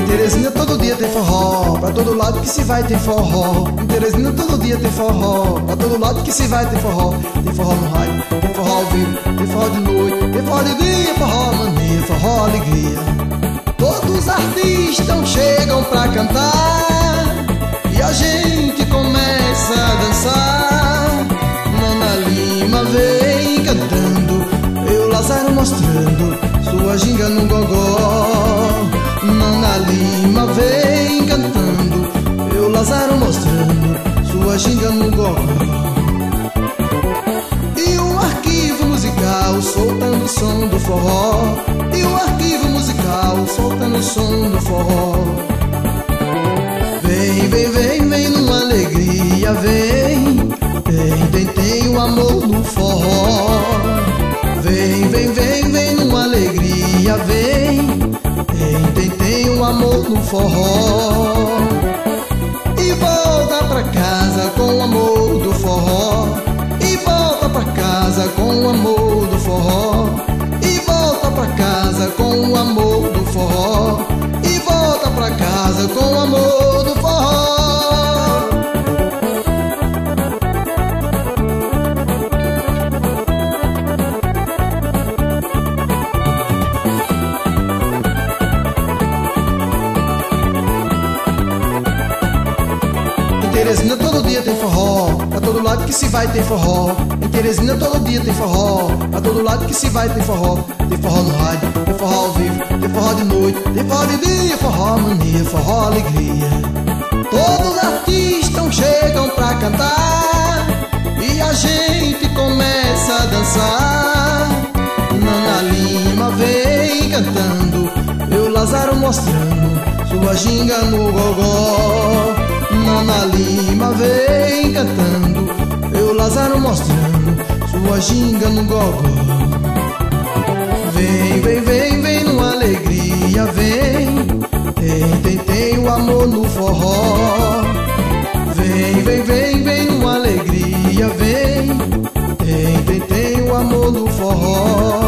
Teresina todo dia tem forró, pra todo lado que se vai tem forró. Em Teresina todo dia tem forró, pra todo lado que se vai tem forró. Tem forró no rádio, tem forró ao vivo, tem forró de noite, tem forró de dia, forró mania, forró alegria. Todos os artistas chegam pra cantar e a gente começa a dançar. Nana Lima vem cantando, eu Lázaro mostrando sua ginga no gogó. Nana Lima vem cantando, eu Lázaro mostrando sua ginga no gogó. E o arquivo musical soltando o som do forró. E o arquivo musical soltando o som do forró. Vem, vem, vem, vem numa alegria, vem. Tem o amor no forró. Vem, vem, vem, vem numa alegria, vem. Tem o amor no forró. E volta pra casa com o amor do forró. E volta pra casa com o amor do forró. E volta pra casa com o amor do forró. E volta pra casa com o amor do forró. Em Teresina todo dia tem forró, pra todo lado que se vai tem forró. Em Teresina todo dia tem forró, pra todo lado que se vai tem forró. Tem forró no rádio, tem forró ao vivo, tem forró de noite, tem forró de dia, forró mania, forró alegria. Todos os artistas chegam pra cantar e a gente começa a dançar. Nana Lima vem cantando, eu Lázaro mostrando sua ginga no gogó. Nana Lima vem cantando, eu Lázaro mostrando sua ginga no gogó. Vem, vem, vem, vem numa alegria, vem. Tem o amor no forró. Vem, vem, vem, vem numa alegria, vem. Tem o amor no forró.